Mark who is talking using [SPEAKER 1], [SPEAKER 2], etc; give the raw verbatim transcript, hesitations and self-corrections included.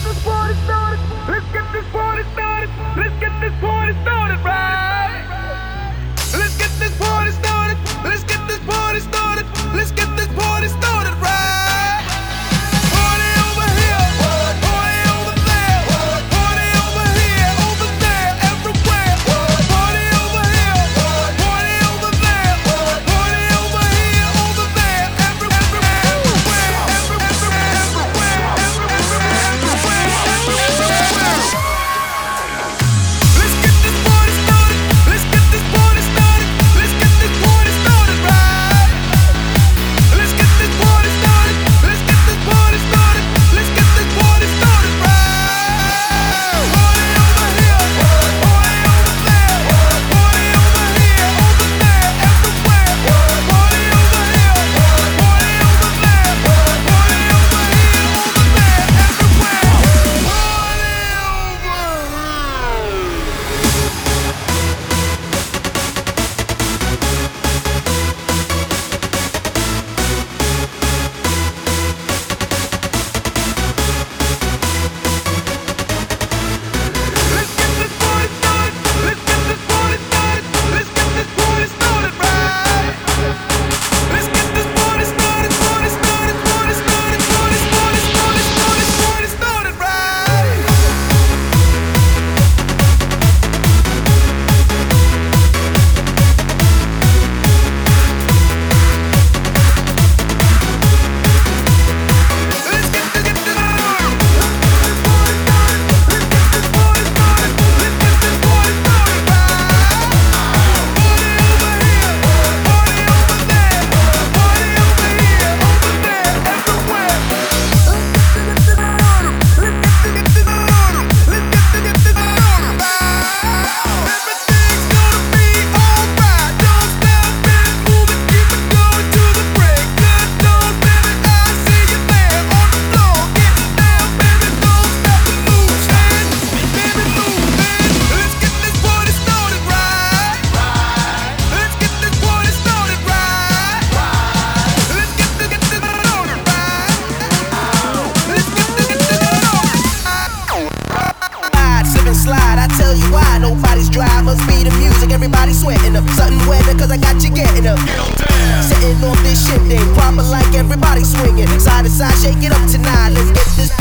[SPEAKER 1] this party started. Let's get this party started. Let's get this party started right. Let's get this party started. Let's get this party started. Let's get this party started right. Party over here, party over there, party over here, over there, everywhere. Party over here, party over there, party over here, over there, everywhere, everywhere, everywhere, everywhere. Let's get this party started. Let's get this party started. Let's get this party started right. Let's get this party started. Let's get this party started. Let's get this party started right. Party over here, party over there, party over here, over there, everywhere. Party over here, party over there, party over here, over there, everywhere. Let's get this party started. Let's get this party started. Let's get this party started right. Let's get this party started. Party started. Party started. Party started. Party started. Party started right. Let's get this get this party started. Let's get this party started. Let's get this party started right. Party over here, party over there, party over here, over there, everywhere. Let's get this get this party. Let's get this get this party. Let's get this get this party right. Everything's gonna be alright. Don't stop it, move it, keep it going to the break. Good Lord, baby, I see you there on the floor. Get down, baby, don't stop the move, stand, baby, move, man. Let's get this party started right. Let's get this party started right. Let's get this get this started right. Let's get this get this started right.
[SPEAKER 2] Slide, slip and slide, I tell you why. Nobody's dry, must be the music, everybody sweating up. Something weather, cause I got you getting up. Sitting off this shit thing, proper like everybody swinging. Side to side, shake it up tonight. Let's get this